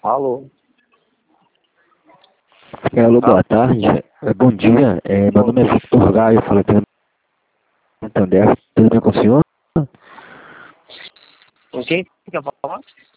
Alô? Alô, boa tarde. Bom dia. Meu nome é Victor Gaio, eu falo aqui no Santander. Tudo bem com o senhor? Com quem você quer falar?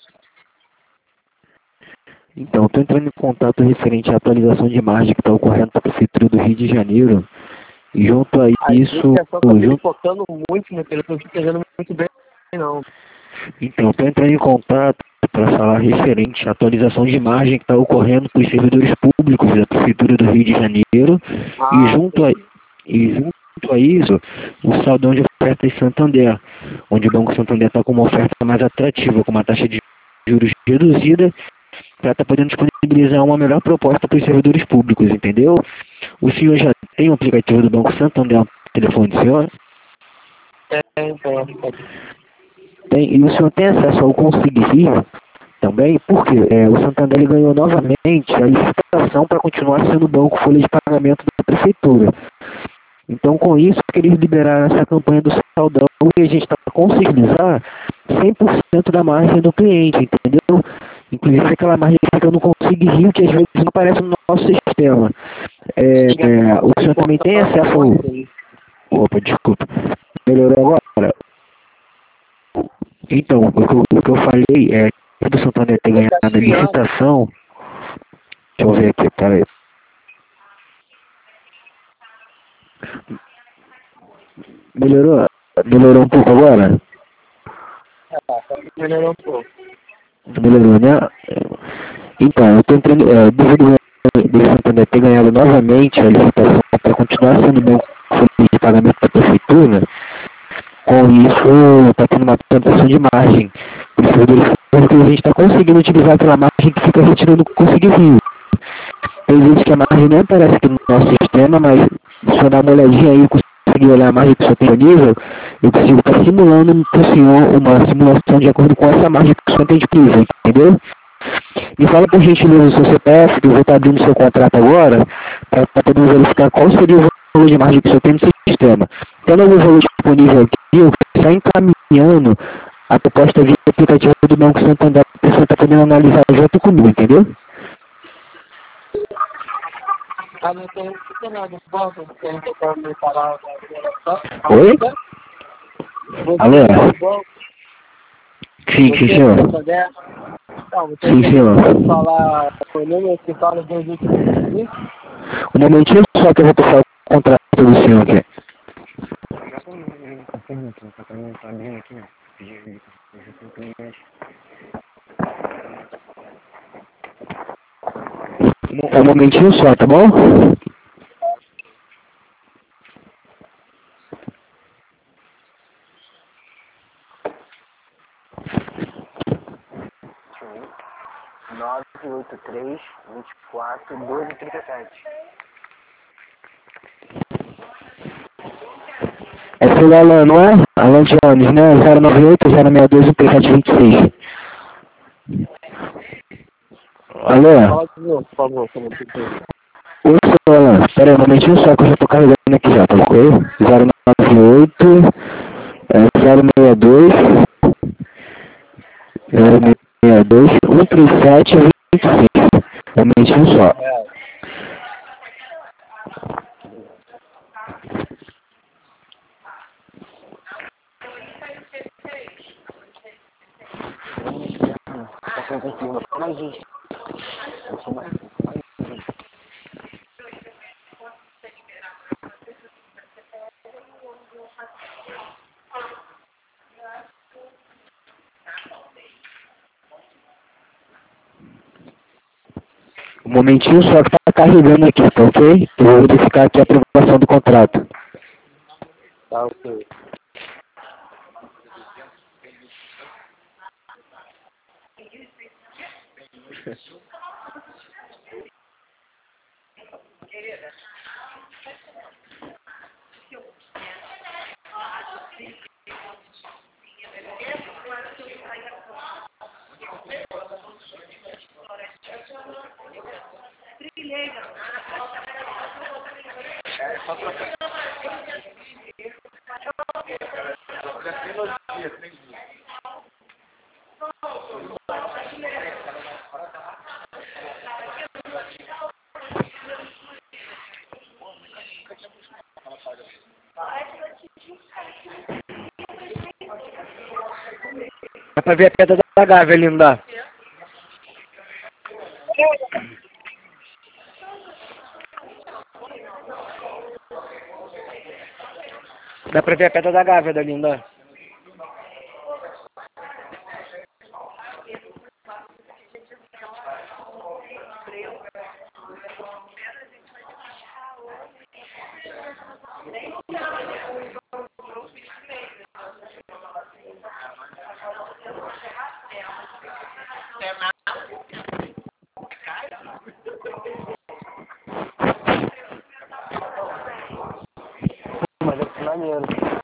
Então, estou entrando em contato referente à atualização de imagem que está ocorrendo na Prefeitura do Rio de Janeiro. E junto a A isso... ligação tá pipocando muito, meu querido, não estou entendendo muito bem, não. Então, estou entrando em contato para falar referente à atualização de imagem que está ocorrendo para os servidores públicos da Prefeitura do Rio de Janeiro. E junto a isso, o saldão de ofertas Santander, onde o Banco Santander está com uma oferta mais atrativa, com uma taxa de juros reduzida, para estar podendo disponibilizar uma melhor proposta para os servidores públicos, entendeu? O senhor já tem o aplicativo do Banco Santander no telefone do senhor? Tem. Tem, e o senhor tem acesso ao Consigne Rio também, porque o Santander ele ganhou novamente a licitação para continuar sendo o banco folha de pagamento da prefeitura. Então, com isso, eles liberaram essa campanha do saldão e a gente está conseguindo usar 100% da margem do cliente, entendeu? Inclusive aquela margem que fica no Consigne Rio, que às vezes não aparece no nosso sistema. O senhor também tem acesso ao... Opa, desculpa. Melhorou agora? Então, o que eu falei é que o Santander ter ganhado a licitação... Deixa eu ver aqui, peraí. Melhorou? Melhorou um pouco agora? Melhorou um pouco. Melhorou, né? Então, eu estou entrando, devido ao Santander ter ganhado novamente a licitação para continuar sendo banco de pagamento da prefeitura, com isso está tendo uma atualização de margem. Porque a gente está conseguindo utilizar aquela margem que fica retirando o Consigne Rio. Tem vezes que a margem não aparece aqui no nosso sistema, mas se eu dar uma olhadinha aí, conseguir olhar a margem que o senhor tem disponível, eu consigo estar simulando para o senhor uma simulação de acordo com essa margem que o senhor tem disponível, entendeu? Me fala por gentileza o seu CPF, que eu vou estar abrindo o seu contrato agora, para poder verificar qual seria o valor de margem que o senhor tem no sistema. Tendo algum valor disponível aqui, eu estou encaminhando a proposta via aplicativo do Banco Santander, para você estar podendo analisar junto comigo, entendeu? Não tem nada do banco, porque não tem como me falar. Oi? Alô? Sim, senhor. Não, você Sim, senhor. pode falar o número que fala dos últimos dias? Um momentinho só que eu vou passar o contrato do senhor aqui. Um momentinho só, tá bom? Nove oito três 24 12 37. É seu Alan, não é? Alan Jones, né? 098-062-3726. Alô? Fala de novo, por favor, como você tem. Oi, seu Alan. Espera aí um momentinho só que eu já tô carregando aqui já, tá ok? 098 062 062 137 26. Um momentinho só. Um momentinho só que tá carregando aqui, tá ok? Eu vou verificar aqui a aprovação do contrato. Tá, ok. pra ver a pedra da Gávea ali, não dá? Dá pra ver a pedra da Gávea dali, não dá? Mas é maneiro.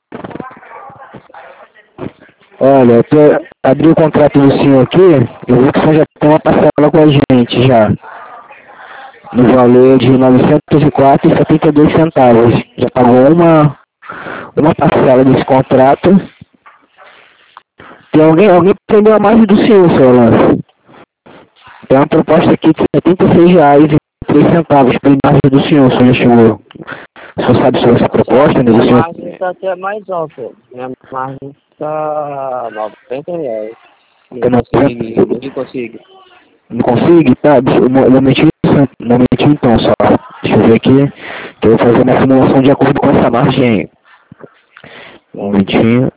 Olha, eu abri o contrato do senhor aqui, eu vi que o senhor já tem uma parcela com a gente já, no valor de R$ 904,72. Já pagou uma parcela desse contrato. Tem alguém prendeu a margem do senhor, seu Orlando. Tem uma proposta aqui de R$ 76,03 pela margem do senhor, o senhor chegou. O senhor sabe sobre essa proposta, né? Minha margem está até mais alta. Minha margem está R$ 90. Não consigo. Não consigo? Tá, um momentinho então só. Deixa eu ver aqui. Que eu vou fazer uma simulação de acordo com essa margem aí. Um momentinho.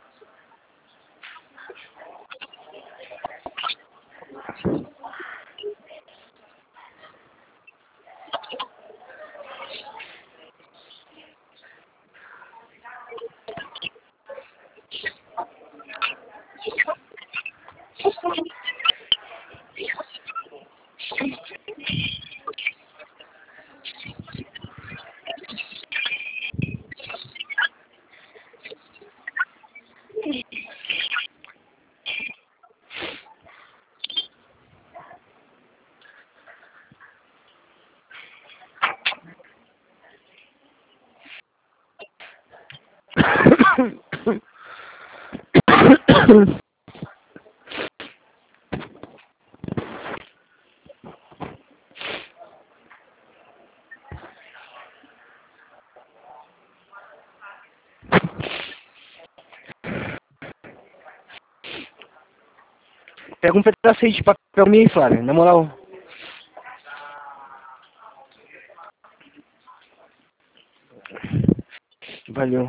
Pega um pedaço aí de papel pra mim, Flávio, na moral. Valeu.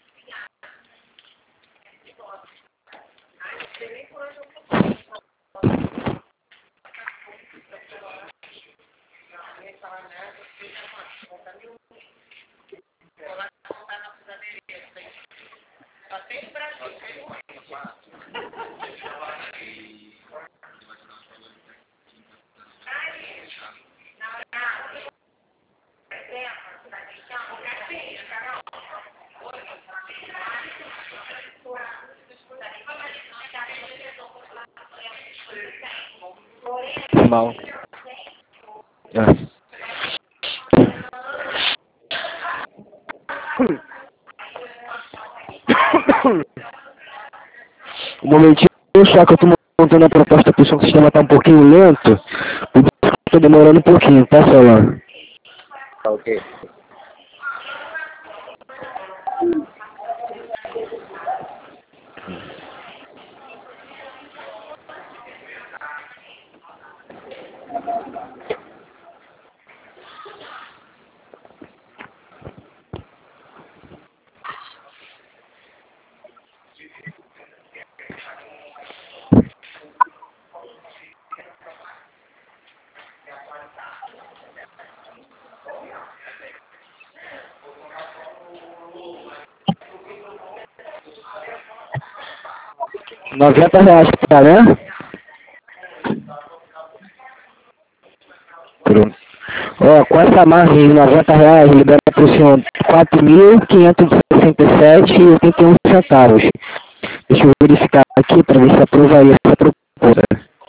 Mal. Um momentinho só que eu tô montando a proposta pro som, que o sistema tá um pouquinho lento. Por isso que eu tô demorando um pouquinho, tá, Solano? Ok. R$ 90, tá, né? Pronto. Ó, com essa margem de R$ 90, libera pro senhor R$ 4.567,81. Deixa eu verificar aqui para ver se aprovaria essa proposta.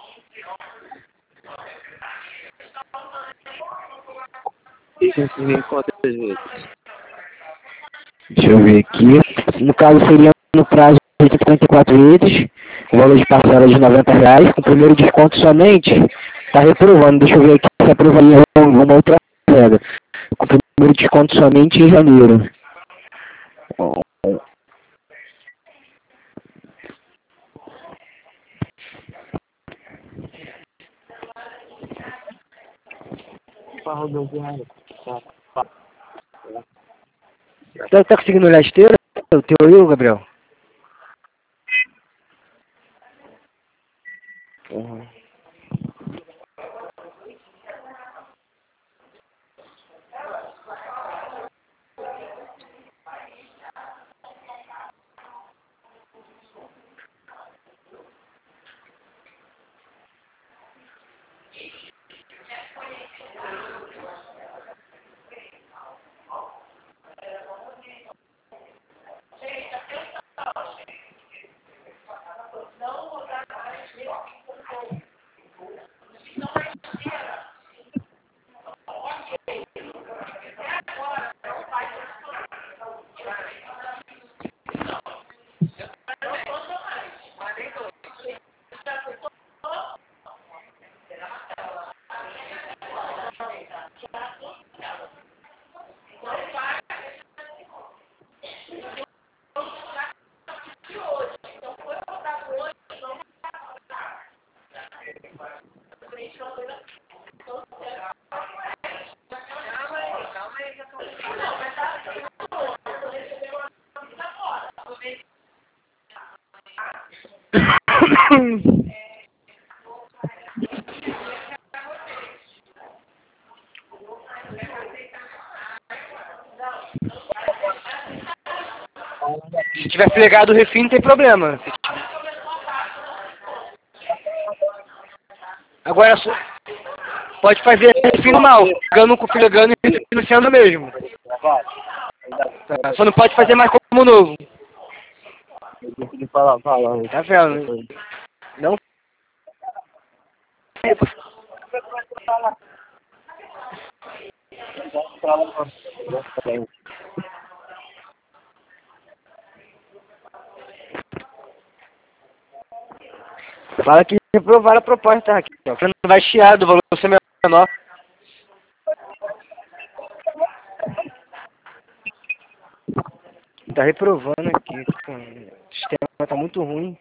Isso em quantas vezes? Deixa eu ver aqui. No caso seria no prazo de 34 vezes, o valor de parcela de R$ 90, com o primeiro desconto somente. Está reprovando, deixa eu ver aqui se aprovaria uma outra regra. Com o primeiro desconto somente em janeiro. para rodoviária. Tá conseguindo olhar a esteira? O teu aí, Gabriel? Uhum. Se tiver plegado o refém, não tem problema. Agora, pode fazer refém normal, pegando com filigando e financiando mesmo. Tá, só não pode fazer mais como novo. De falar. Tá vendo? Não. Fala que reprovaram a proposta aqui, ó. Que não vai chiar do valor ser menor. Tá reprovando aqui, cara. O sistema tá muito ruim.